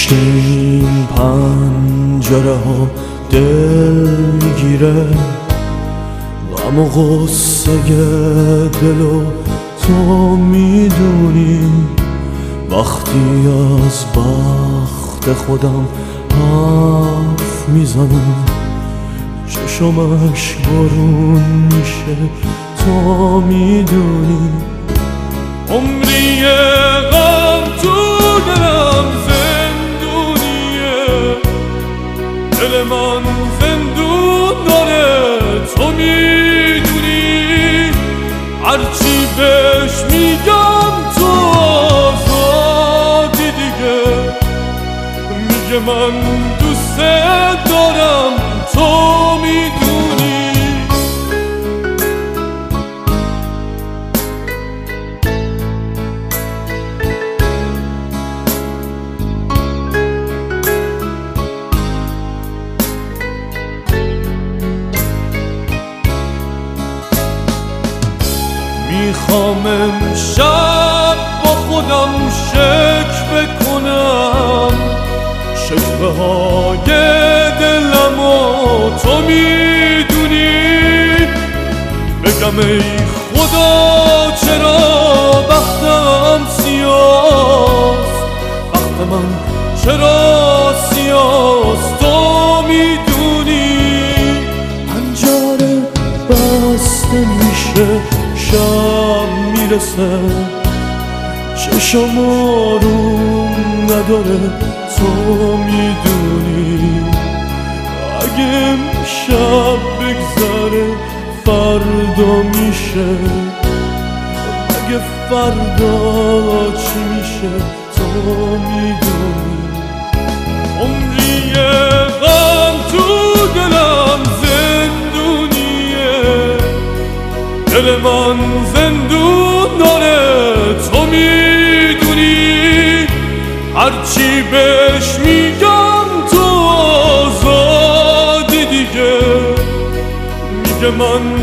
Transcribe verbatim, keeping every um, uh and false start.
پشت این پنجره ها دل میگیره، غم و غصه دلو تو میدونی. وقتی از بخت خودم حرف میزنم، چشمش بارون میشه تو میدونی. عمری غم تو دلم زندونیه، دل من زندون داره تو میدونی. هرچی بهش میگم تو آزادی دیگه، میگه من دوست دارم تو میدونی. میخوام امشب با خودم شکوه کنم، شکوه های دلم و تو میدونی. بگم ای خدا چرا بختم سیاست، بخت من چرا سیاست تو میدونی. پنجره بسته میشه شب میرسه، چشم آروم نداره تو میدونی. اگه امشب بگذره فردا میشه، اگه فردا چی میشه تو میدونی. عمری غم تو دلم زندونیه، دل من زندون داره تو میدونی. هرچی بهش میگم تو آزادی دیگه، میگه من